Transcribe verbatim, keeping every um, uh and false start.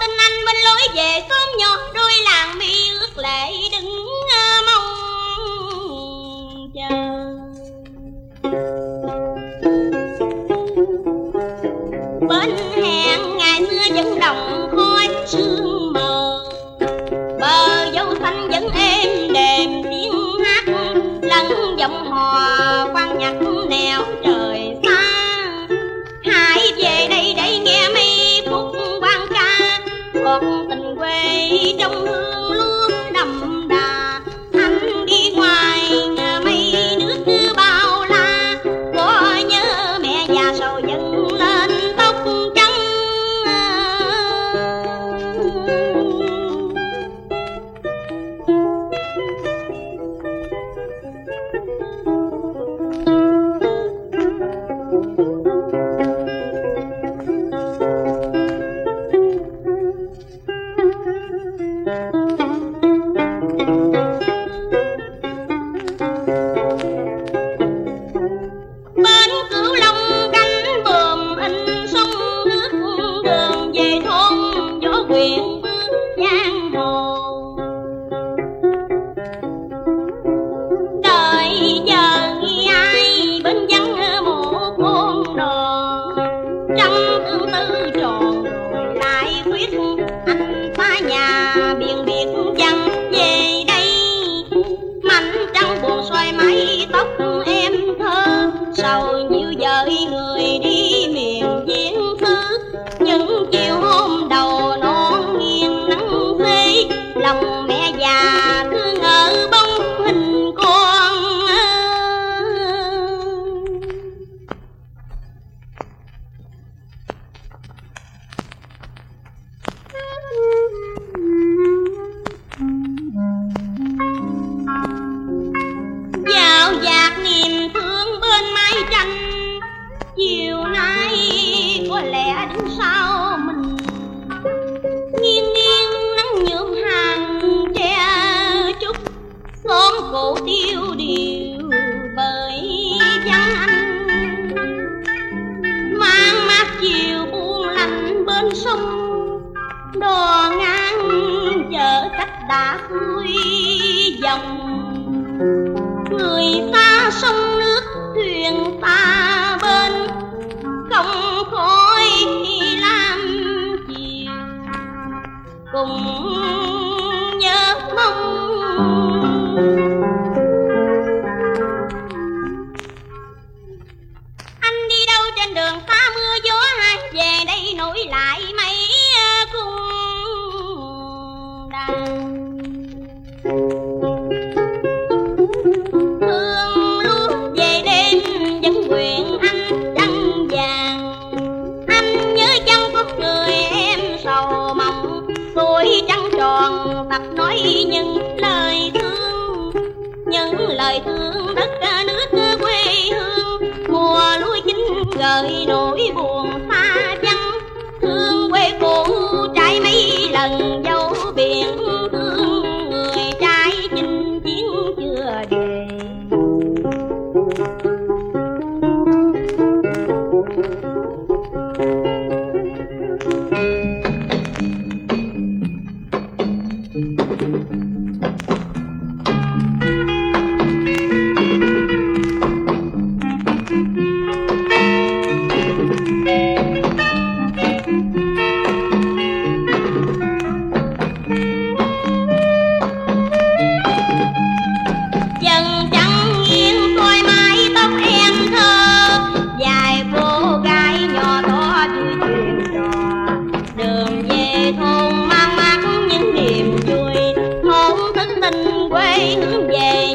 tin anh bên lối về sớm nhỏ, đôi làng mi ước lệ đứng mong chờ. Bên hẹn ngày xưa vẫn đồng khói sương mờ, bờ dâu xanh vẫn êm đềm tiếng hát lẫn giọng hò quan nhạc nẻo trời xa. Hãy về đây để nghe mấy khúc quan ca, còn tình quê trong hương luôn đậm đà. Anh đi ngoài mấy nước bao la, có nhớ mẹ già sầu dần lên tóc trắng. Thôn mang mát những niềm vui, thôn thức tình quê hướng về